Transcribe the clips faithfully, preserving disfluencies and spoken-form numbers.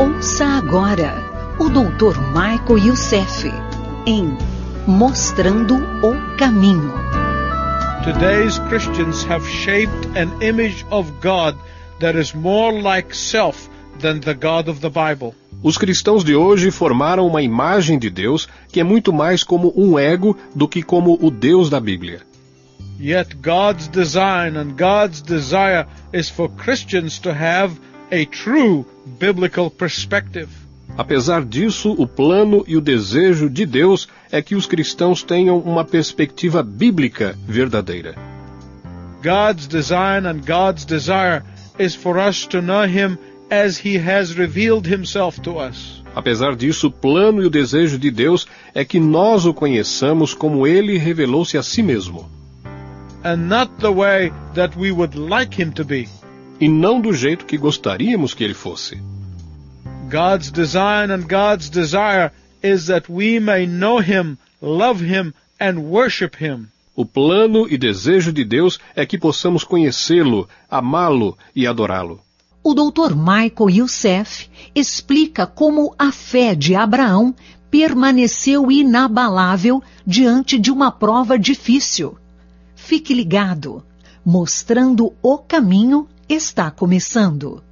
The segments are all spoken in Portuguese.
Ouça agora o doutor Michael Youssef em Mostrando o Caminho. Today's Christians have shaped an image of God that is more like self than the God of the Bible. Os cristãos de hoje formaram uma imagem de Deus que é muito mais como um ego do que como o Deus da Bíblia. Yet God's design and God's desire is for Christians to have a true biblical perspective. Apesar disso, o plano e o desejo de Deus é que os cristãos tenham uma perspectiva bíblica verdadeira. God's design and God's desire is for us to know Him as He has revealed Himself to us. Apesar disso, o plano e o desejo de Deus é que nós o conheçamos como Ele revelou-se a si mesmo. And not the way that we would like Him to be. E não do jeito que gostaríamos que Ele fosse. God's design and God's desire is that we may know Him, love Him, and worship Him. O plano e desejo de Deus é que possamos conhecê-lo, amá-lo e adorá-lo. O doutor Michael Youssef explica como a fé de Abraão permaneceu inabalável diante de uma prova difícil. Fique ligado, Mostrando o Caminho está começando.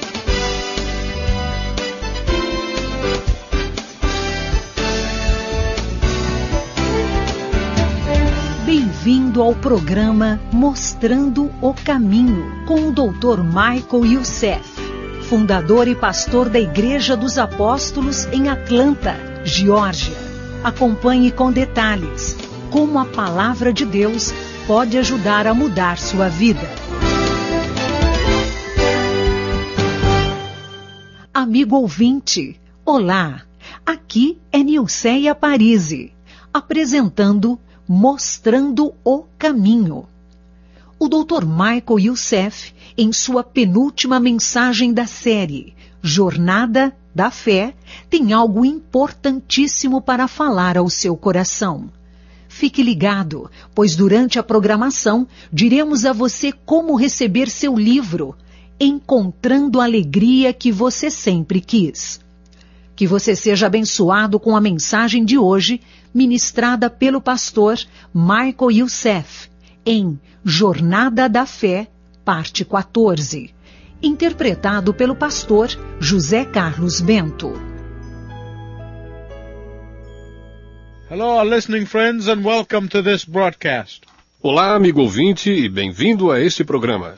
Bem-vindo ao programa Mostrando o Caminho, com o doutor Michael Youssef, fundador e pastor da Igreja dos Apóstolos em Atlanta, Geórgia. Acompanhe com detalhes como a palavra de Deus pode ajudar a mudar sua vida. Amigo ouvinte, olá! Aqui é Nilceia Parisi, apresentando Mostrando o Caminho. O doutor Michael Youssef, em sua penúltima mensagem da série Jornada da Fé, tem algo importantíssimo para falar ao seu coração. Fique ligado, pois durante a programação diremos a você como receber seu livro, Encontrando a Alegria que Você Sempre Quis. Que você seja abençoado com a mensagem de hoje, ministrada pelo pastor Michael Youssef, em Jornada da Fé, parte quatorze, interpretado pelo pastor José Carlos Bento. Hello, our listening friends, and welcome to this broadcast. Olá, amigo ouvinte, e bem-vindo a este programa.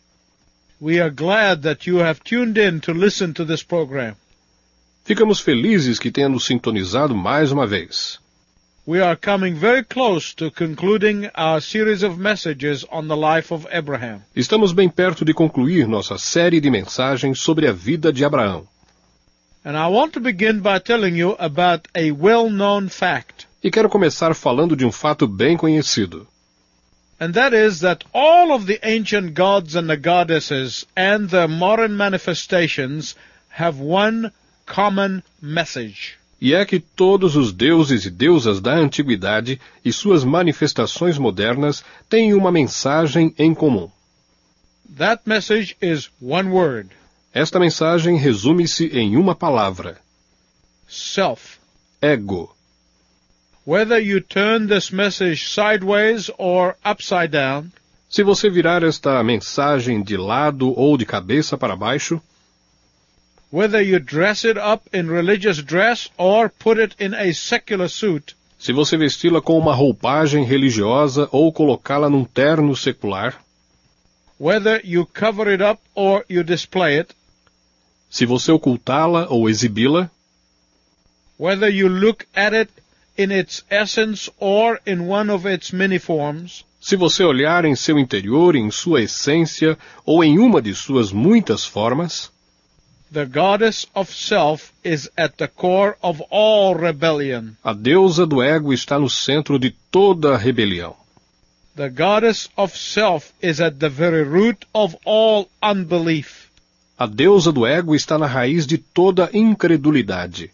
We are glad that you have tuned in to listen to this program. Ficamos felizes que tenha nos sintonizado mais uma vez. We are coming very close to concluding our series of messages on the life of Abraham. Estamos bem perto de concluir nossa série de mensagens sobre a vida de Abraão. And I want to begin by telling you about a well-known fact. E quero começar falando de um fato bem conhecido. And that is that all of the ancient gods and the goddesses and their modern manifestations have one common message. E é que todos os deuses e deusas da antiguidade e suas manifestações modernas têm uma mensagem em comum. That message is one word. Esta mensagem resume-se em uma palavra: self. Ego. Whether you turn this message sideways or upside down, se você virar esta mensagem de lado ou de cabeça para baixo, whether you dress it up in religious dress or put it in a secular suit, se você vesti-la com uma roupagem religiosa ou colocá-la num terno secular, whether you cover it up or you display it, se você ocultá-la ou exibi-la, whether you look at it in its essence or in one of its many forms, se você olhar em seu interior, em sua essência ou em uma de suas muitas formas, the goddess of self is at the core of all rebellion. A deusa do ego está no centro de toda a rebelião. The goddess of self is at the very root of all unbelief. A deusa do ego está na raiz de toda incredulidade.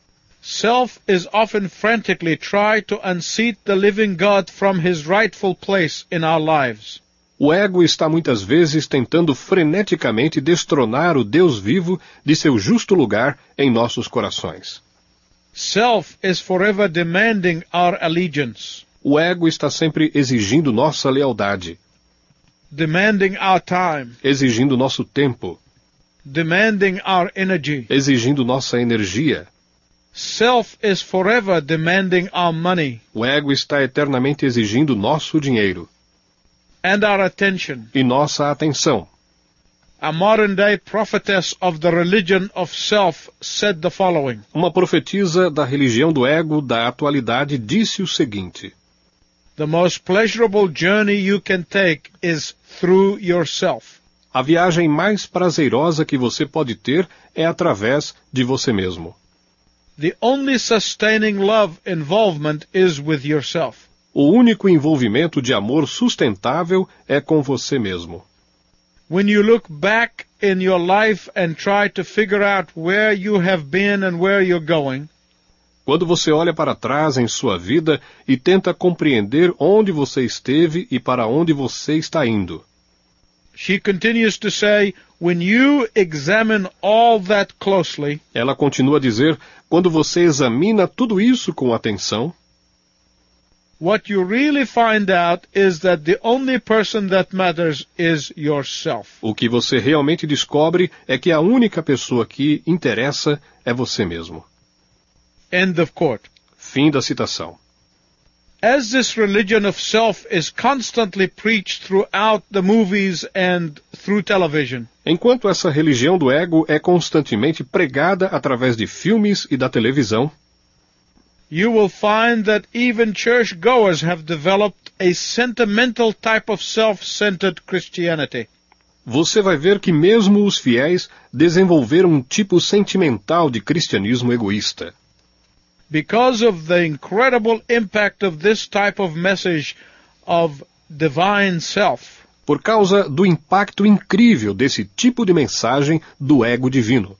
Self is often frantically try to unseat the living God from his rightful place in our lives. O ego está muitas vezes tentando freneticamente destronar o Deus vivo de seu justo lugar em nossos corações. Self is forever demanding our allegiance, O ego está sempre exigindo nossa lealdade, demanding our time, exigindo nosso tempo, demanding our energy. exigindo nossa energia. Self is forever demanding our money O ego está eternamente exigindo nosso dinheiro and our attention. e nossa atenção. A modern-day prophetess of the religion of self said the following: Uma profetisa da religião do ego da atualidade disse o seguinte: the most pleasurable journey you can take is through yourself. a viagem mais prazerosa que você pode ter é através de você mesmo. The only sustaining love involvement is with yourself. O único envolvimento de amor sustentável é com você mesmo. When you look back in your life and try to figure out where you have been and where you're going, Quando você olha para trás em sua vida e tenta compreender onde você esteve e para onde você está indo. she continues to say, when you examine all that closely, Ela continua a dizer, quando você examina tudo isso com atenção, what you really find out is that the only person that matters is yourself. o que você realmente descobre é que a única pessoa que interessa é você mesmo. End of quote. Fim da citação. As this religion of self is constantly preached throughout the movies and through television, Enquanto essa religião do ego é constantemente pregada através de filmes e da televisão, you will find that even churchgoers have developed a sentimental type of self-centered Christianity. você vai ver que mesmo os fiéis desenvolveram um tipo sentimental de cristianismo egoísta. Because of the incredible impact of this type of message of divine self, Por causa do impacto incrível desse tipo de mensagem do ego divino.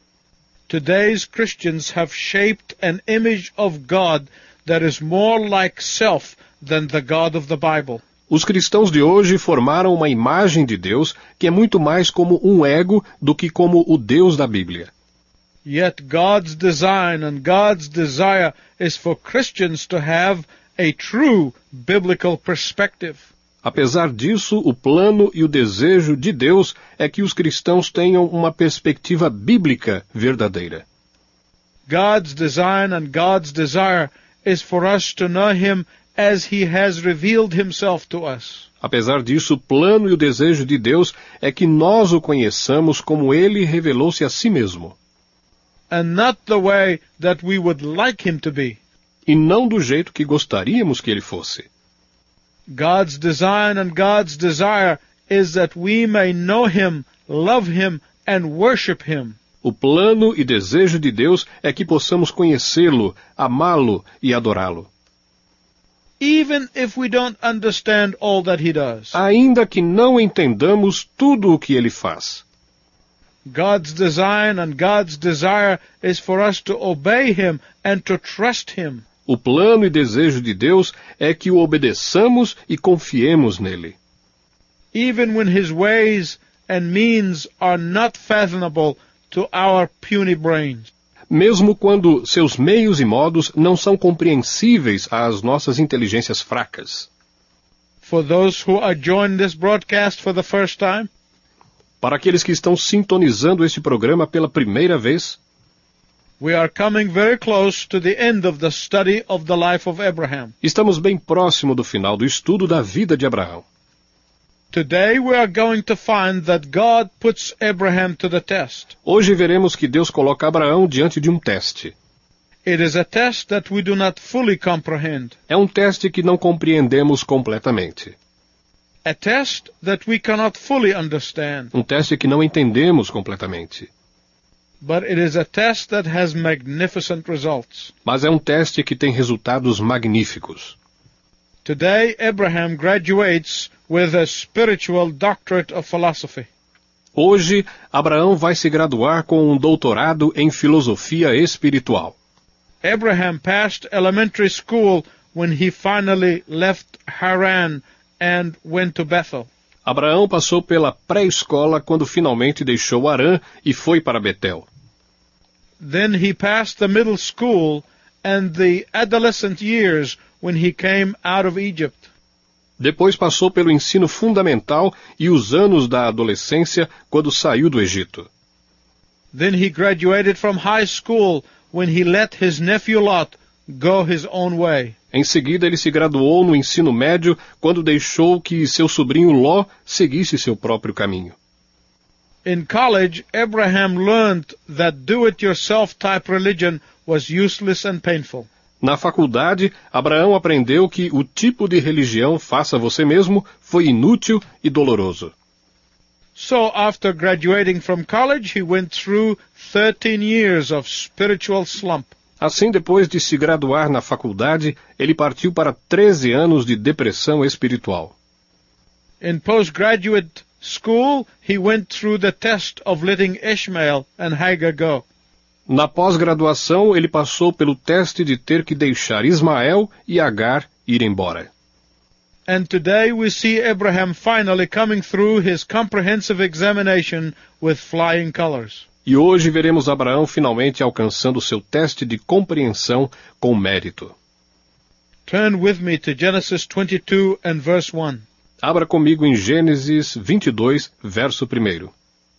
today's Christians have shaped an image of God that is more like self than the God of the Bible. Os cristãos de hoje formaram uma imagem de Deus que é muito mais como um ego do que como o Deus da Bíblia. Yet God's design and God's desire is for Christians to have a true biblical perspective. Apesar disso, o plano e o desejo de Deus é que os cristãos tenham uma perspectiva bíblica verdadeira. God's design and God's desire is for us to know Him as He has revealed Himself to us. Apesar disso, o plano e o desejo de Deus é que nós o conheçamos como Ele revelou-se a si mesmo, And not the way that we would like Him to be. e não do jeito que gostaríamos que Ele fosse. God's design and God's desire is that we may know Him, love Him, and worship Him. O plano e desejo de Deus é que possamos conhecê-lo, amá-lo e adorá-lo. Even if we don't understand all that He does. Ainda que não entendamos tudo o que Ele faz. God's design and God's desire is for us to obey Him and to trust Him. O plano e desejo de Deus é que o obedeçamos e confiemos nele. Even when His ways and means are not fathomable to our puny brains. Mesmo quando seus meios e modos não são compreensíveis às nossas inteligências fracas. For those who are joining this broadcast for the first time, Para aqueles que estão sintonizando este programa pela primeira vez, we are coming very close to the end of the study of the life of Abraham. estamos bem próximo do final do estudo da vida de Abraão. Today we are going to find that God puts Abraham to the test. Hoje veremos que Deus coloca Abraão diante de um teste. It is a test that we do not fully comprehend. É um teste que não compreendemos completamente. A test that we cannot fully understand. Um teste que não entendemos completamente. But it is a test that has magnificent results. Mas é um teste que tem resultados magníficos. Today, Abraham graduates with a spiritual doctorate of philosophy. Hoje, Abraão vai se graduar com um doutorado em filosofia espiritual. Abraham passed elementary school when he finally left Haran and went to Bethel. Abraão passou pela pré-escola quando finalmente deixou Harã e foi para Betel. Then he passed the middle school and the adolescent years when he came out of Egypt. Depois passou pelo ensino fundamental e os anos da adolescência quando saiu do Egito. Then he graduated from high school when he let his nephew Lot go his own way. Em seguida, ele se graduou no ensino médio quando deixou que seu sobrinho Ló seguisse seu próprio caminho. In college, Abraham learned that do-it-yourself type religion was useless and painful. Na faculdade, Abraão aprendeu que o tipo de religião faça você mesmo foi inútil e doloroso. So after graduating from college, he went through thirteen years of spiritual slump. Assim, depois de se graduar na faculdade, ele partiu para treze anos de depressão espiritual. In postgraduate school, he went through the test of letting Ishmael and Hagar go. Na pós-graduação, ele passou pelo teste de ter que deixar Ismael e Agar ir embora. And today we see Abraham finally coming through his comprehensive examination with flying colors. E hoje veremos Abraão finalmente alcançando seu teste de compreensão com mérito. Turn with me to Genesis twenty-two and verse one. Abra comigo em Gênesis vinte e dois, verso primeiro.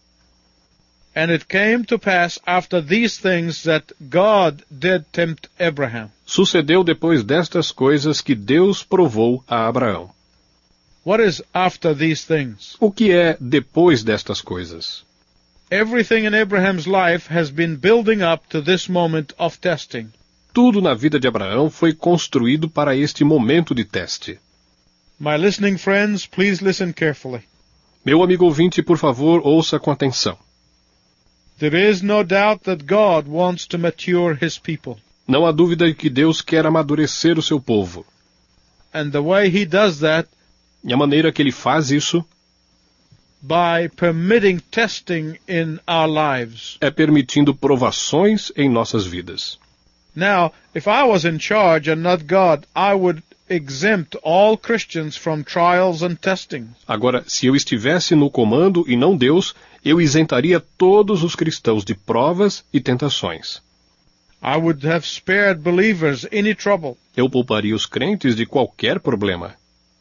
And it came to pass after these things that God did tempt Abraham. Sucedeu depois destas coisas que Deus provou a Abraão. What is after these things? O que é depois destas coisas? Everything in Abraham's life has been building up to this moment of testing. Tudo na vida de Abraão foi construído para este momento de teste. My listening friends, please listen carefully. Meu amigo ouvinte, por favor, ouça com atenção. There is no doubt that God wants to mature his people. Não há dúvida de que Deus quer amadurecer o seu povo. And the way he does that, E a maneira que ele faz isso by permitting testing in our lives. é permitindo provações em nossas vidas. Now, if I was in charge and not God, I would exempt all Christians from trials and testing. Agora, se eu estivesse no comando e não Deus, eu isentaria todos os cristãos de provas e tentações. I would have spared believers any trouble. Eu pouparia os crentes de qualquer problema.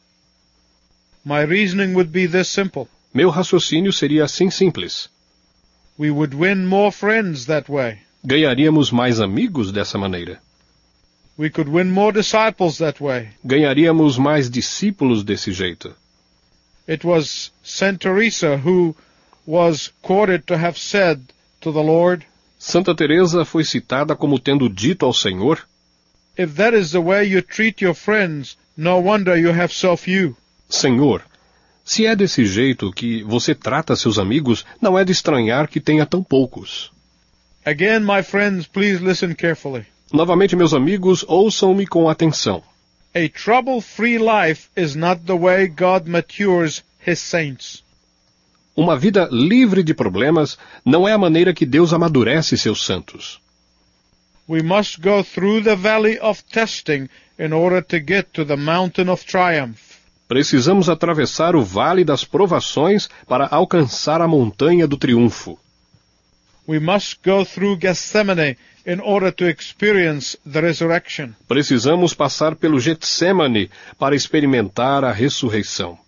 My reasoning would be this simple. Meu raciocínio seria assim simples. We would win more friends that way. Ganharíamos mais amigos dessa maneira. We could win more disciples that way. Ganharíamos mais discípulos desse jeito. It was Saint Teresa who was quoted to have said to the Lord, Santa Teresa foi citada como tendo dito ao Senhor: if that is the way you treat your friends, no wonder you have so few. Senhor, se é desse jeito que você trata seus amigos, não é de estranhar que tenha tão poucos. Again, my friends, please listen carefully. Novamente, meus amigos, ouçam-me com atenção. A trouble-free life is not the way God matures his saints. Uma vida livre de problemas não é a maneira que Deus amadurece seus santos. We must go through the valley of testing in order to get to the mountain of triumph. Precisamos atravessar o vale das provações para alcançar a montanha do triunfo. We must go through Gethsemane in order to experience the resurrection. Precisamos passar pelo Getsemane para experimentar a ressurreição.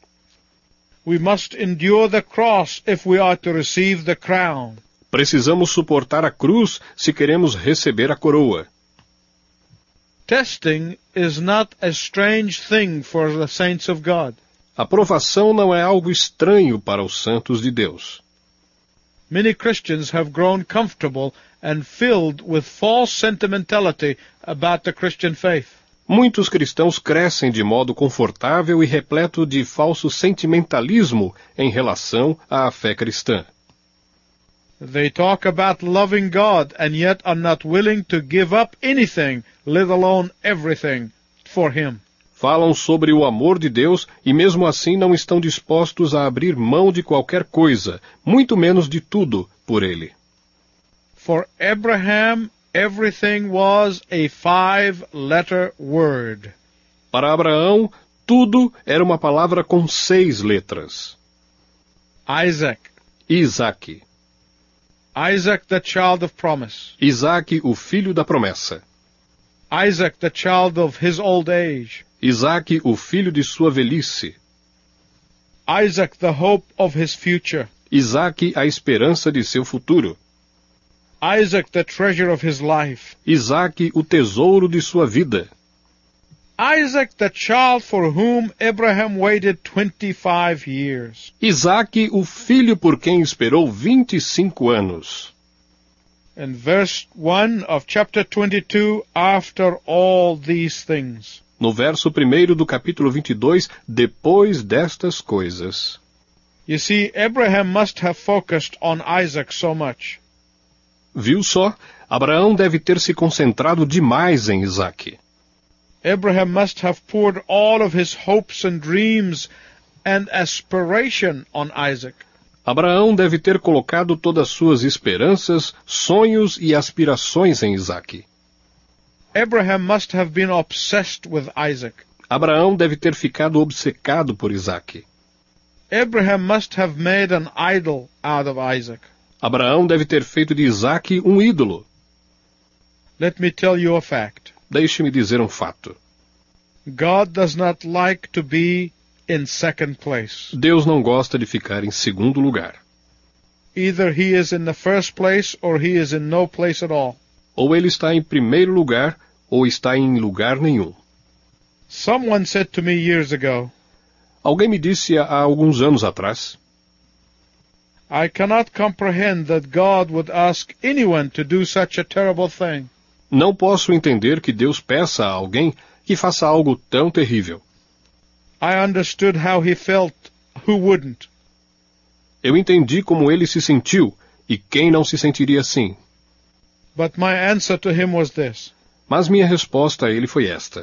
We must endure the cross if we are to receive the crown. Precisamos suportar a cruz se queremos receber a coroa. Testing is not a strange thing for the saints of God. A provação não é algo estranho para os santos de Deus. Many Christians have grown comfortable and filled with false sentimentality about the Christian faith. Muitos cristãos crescem de modo confortável e repleto de falso sentimentalismo em relação à fé cristã. They talk about loving God and yet are not willing to give up anything, let alone everything, for Him. Falam sobre o amor de Deus e mesmo assim não estão dispostos a abrir mão de qualquer coisa, muito menos de tudo, por Ele. For Abraham, everything was a five-letter word. Para Abraão, Tudo era uma palavra com seis letras. Isaac. Isaac. Isaac, the child of promise. Isaac, o filho da promessa. Isaac, the child of his old age. Isaac, o filho de sua velhice. Isaac, the hope of his future. Isaac, a esperança de seu futuro. Isaac, the treasure of his life. Isaac, o tesouro de sua vida. Isaac, the child for whom Abraham waited twenty-five years. Isaac, o filho por quem esperou vinte e cinco anos. In verse one of chapter twenty-two, after all these things. No verso primeiro do capítulo vinte e dois, depois destas coisas. You see, Abraham must have focused on Isaac so much. Viu só? Abraão deve ter se concentrado demais em Isaac. Abraham must have poured all of his hopes and dreams and aspiration on Isaac. Abraão deve ter colocado todas suas esperanças, sonhos e aspirações em Isaac. Abraham must have been obsessed with Isaac. Abraão deve ter ficado obcecado por Isaac. Abraham must have made an idol out of Isaac. Abraão deve ter feito de Isaac um ídolo. Let me tell you a fact. Deixe-me dizer um fato. God does not like to be in second place. Deus não gosta de ficar em segundo lugar. Either he is in the first place or he is in no place at all. Ou ele está em primeiro lugar, ou está em lugar nenhum. Someone said to me years ago, Alguém me disse há alguns anos atrás, I cannot comprehend that God would ask anyone to do such a terrible thing. não posso entender que Deus peça a alguém que faça algo tão terrível. I understood how he felt, who wouldn't. Eu entendi como ele se sentiu, e quem não se sentiria assim. But my answer to him was this. Mas minha resposta a ele foi esta.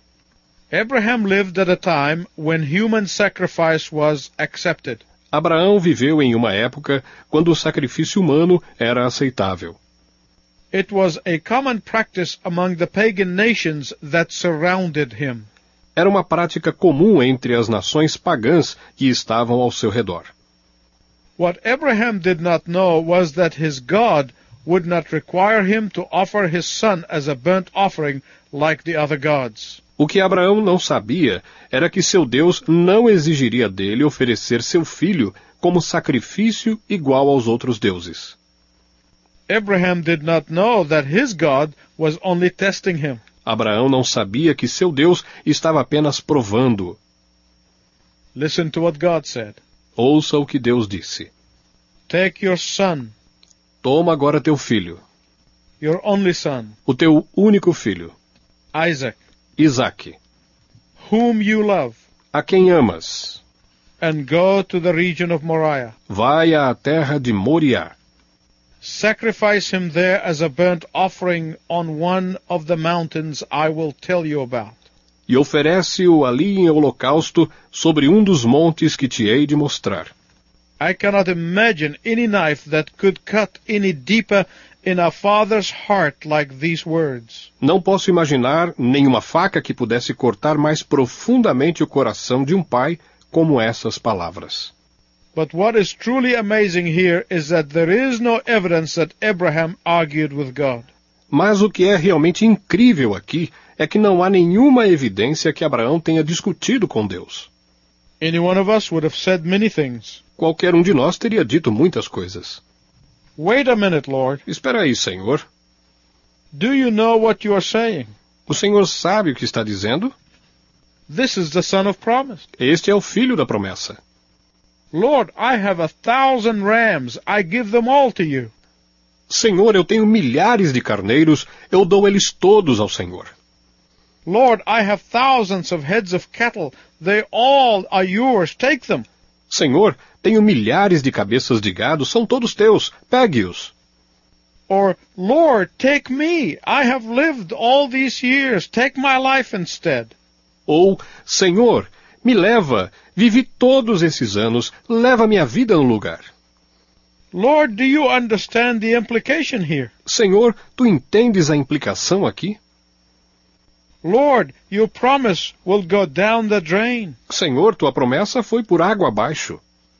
Abraham lived at a time when human sacrifice was accepted. Abraão viveu em uma época quando o sacrifício humano era aceitável. It was a common practice among the pagan nations that surrounded him. Era uma prática comum entre as nações pagãs que estavam ao seu redor. What Abraham did not know was that his God would not require him to offer his son as a burnt offering like the other gods. O que Abraão não sabia era que seu Deus não exigiria dele oferecer seu filho como sacrifício igual aos outros deuses. Abraham did not know that his God was only testing him. Abraão não sabia que seu Deus estava apenas provando. Listen to what God said. Ouça o que Deus disse. Take your son, Toma agora teu filho, your only son, o teu único filho, Isaac, Isaque, whom you love, a quem amas. and go to the region of Moriah. Vai à terra de Moriá. Sacrifice him there as a burnt offering on one of the mountains I will tell you about. E oferece-o ali em holocausto sobre um dos montes que te hei de mostrar. I cannot imagine any knife that could cut any deeper in a father's heart like these words. Não posso imaginar nenhuma faca que pudesse cortar mais profundamente o coração de um pai como essas palavras. But what is truly amazing here is that there is no evidence that Abraham argued with God. Mas o que é realmente incrível aqui é que não há nenhuma evidência que Abraão tenha discutido com Deus. Any one of us would have said many things. Qualquer um de nós teria dito muitas coisas. Wait a minute, Lord. Espera aí, Senhor. Do you know what you are saying? O Senhor sabe o que está dizendo? This is the son of promise. Este é o filho da promessa. Lord, I have a thousand rams. I give them all to you. Senhor, eu tenho milhares de carneiros, eu dou eles todos ao Senhor. Lord, I have thousands of heads of cattle. They all are yours. Take them. Senhor, tenho milhares de cabeças de gado, são todos teus, pegue-os. Or, Lord, take me. I have lived all these years. Take my life instead. Ou, Senhor, me leva, vivi todos esses anos, leva minha vida no lugar. Lord, do you understand the implication here? Senhor, tu entendes a implicação aqui? Lord, your promise will go down the drain. Senhor, tua promessa foi por água abaixo.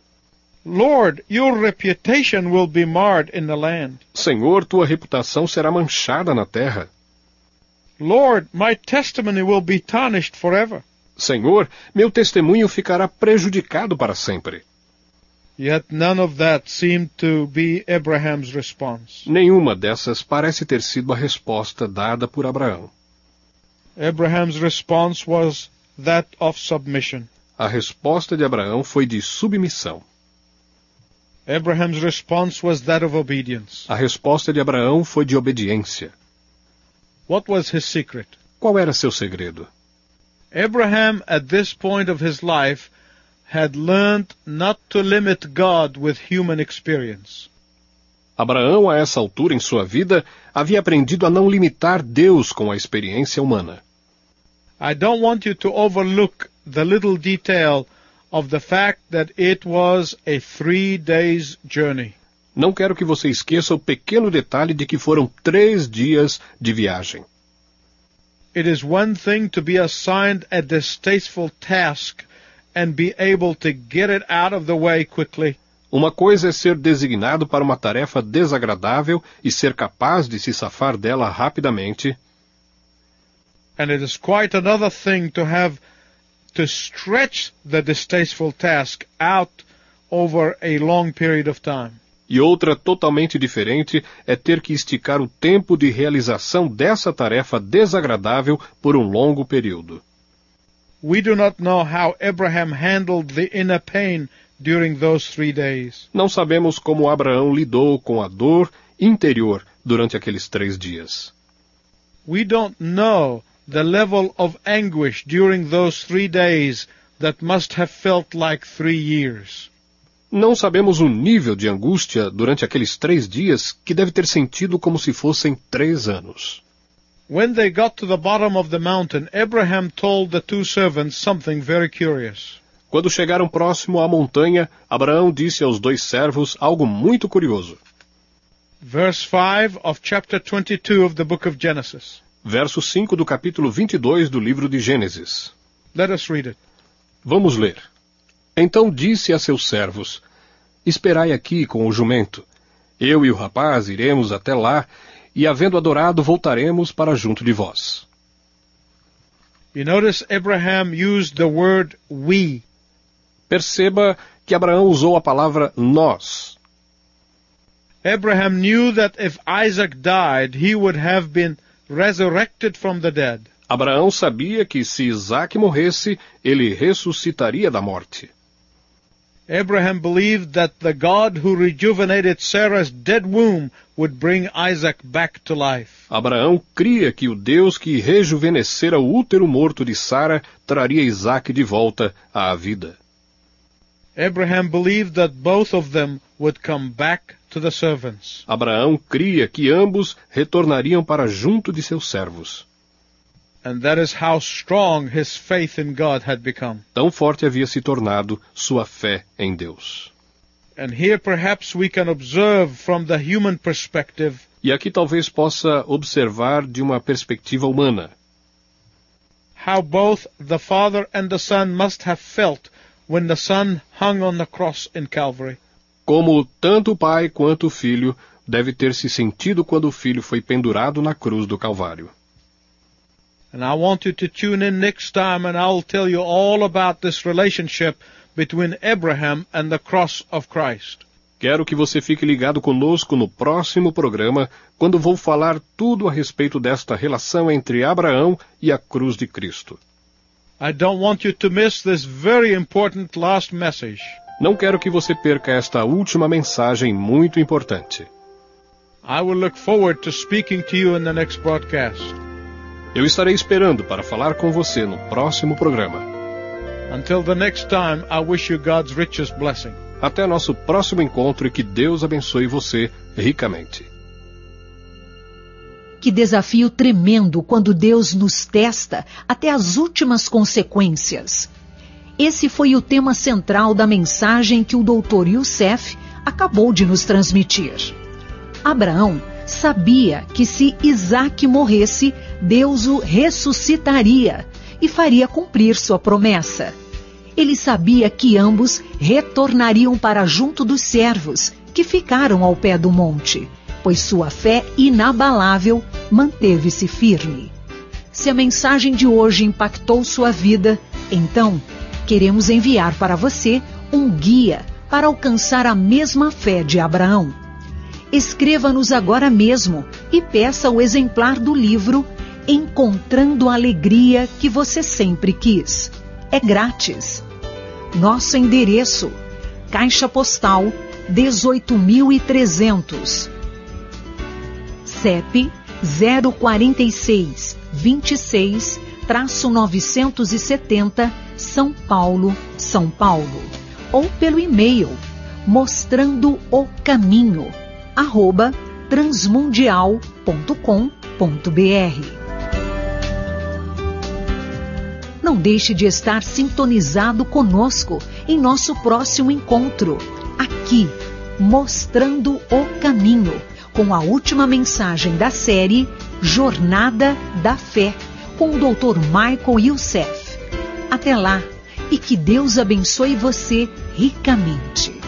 Lord, your reputation will be marred in the land. Senhor, tua reputação será manchada na terra. Lord, my testimony will be tarnished forever. Senhor, meu testemunho ficará prejudicado para sempre. Yet none of that seemed to be Abraham's response. Nenhuma dessas parece ter sido a resposta dada por Abraão. Abraham's response was that of submission. A resposta de Abraão foi de submissão. Abraham's response was that of obedience. A resposta de Abraão foi de obediência. What was his secret? Qual era seu segredo? Abraham, at this point of his life, had learned not to limit God with human experience. Abraão, a essa altura em sua vida, havia aprendido a não limitar Deus com a experiência humana. I don't want you to overlook the little detail of the fact that it was a three days journey. Não quero que você esqueça o pequeno detalhe de que foram três dias de viagem. It is one thing to be assigned a distasteful task and be able to get it out of the way quickly. Uma coisa é ser designado para uma tarefa desagradável e ser capaz de se safar dela rapidamente. And it is quite another thing to have to stretch the distasteful task out over a long period of time. E outra totalmente diferente é ter que esticar o tempo de realização dessa tarefa desagradável por um longo período. We do not know how Abraham handled the inner pain during those three days. Não sabemos como Abraão lidou com a dor interior durante aqueles três dias. We don't know the level of anguish during those three days that must have felt like three years. Não sabemos o nível de angústia durante aqueles três dias que deve ter sentido como se fossem três anos. When they got to the bottom of the mountain, Abraham told the two servants something very curious. Quando chegaram próximo à montanha, Abraão disse aos dois servos algo muito curioso. Verse five of chapter twenty-two of the book of Genesis. Verso cinco do capítulo vinte e dois do livro de Gênesis. Let us read it. Vamos ler. Então disse a seus servos, esperai aqui com o jumento. Eu e o rapaz iremos até lá, e havendo adorado, voltaremos para junto de vós. You notice Abraham used the word we. Perceba que Abraão usou a palavra nós. Abraham knew that if Isaac died, he would have been resurrected from the dead. Abraão sabia que se Isaac morresse, ele ressuscitaria da morte. Abraham believed that the God who rejuvenated Sarah's dead womb would bring Isaac back to life. Abraão cria que o Deus que rejuvenescera o útero morto de Sara traria Isaac de volta à vida. Abraham believed that both of them would come back to the servants. Abraão cria que ambos retornariam para junto de seus servos. And that is how strong his faith in God had become. Tão forte havia se tornado sua fé em Deus. And here perhaps we can observe from the human perspective. E aqui talvez possa observar de uma perspectiva humana. How both the Father and the Son must have felt when the Son hung on the cross in Calvary. Como tanto o Pai quanto o Filho deve ter se sentido quando o Filho foi pendurado na cruz do Calvário. And I want you to tune in next time and I'll tell you all about this relationship between Abraham and the cross of Christ. Quero que você fique ligado conosco no próximo programa, quando vou falar tudo a respeito desta relação entre Abraão e a cruz de Cristo. I don't want you to miss this very important last message. Não quero que você perca esta última mensagem muito importante. I will look forward to speaking to you in the next broadcast. Eu estarei esperando para falar com você no próximo programa. Until the next time, I wish you God's richest blessing. Até nosso próximo encontro e que Deus abençoe você ricamente. Que desafio tremendo quando Deus nos testa até as últimas consequências. Esse foi o tema central da mensagem que o doutor Youssef acabou de nos transmitir. Abraão sabia que se Isaque morresse, Deus o ressuscitaria e faria cumprir sua promessa. Ele sabia que ambos retornariam para junto dos servos, que ficaram ao pé do monte, pois sua fé inabalável manteve-se firme. Se a mensagem de hoje impactou sua vida, então queremos enviar para você um guia para alcançar a mesma fé de Abraão. Escreva-nos agora mesmo e peça o exemplar do livro Encontrando a Alegria que você sempre quis. É grátis. Nosso endereço: Caixa Postal dezoito mil e trezentos. C E P zero quatro seis, vinte e seis, novecentos e setenta, São Paulo, São Paulo. Ou pelo e-mail mostrando o caminho arroba transmundial ponto com ponto br. Não deixe de estar sintonizado conosco em nosso próximo encontro, aqui, Mostrando o Caminho, com a última mensagem da série Jornada da Fé, com o doutor Michael Youssef. Até lá, e que Deus abençoe você ricamente.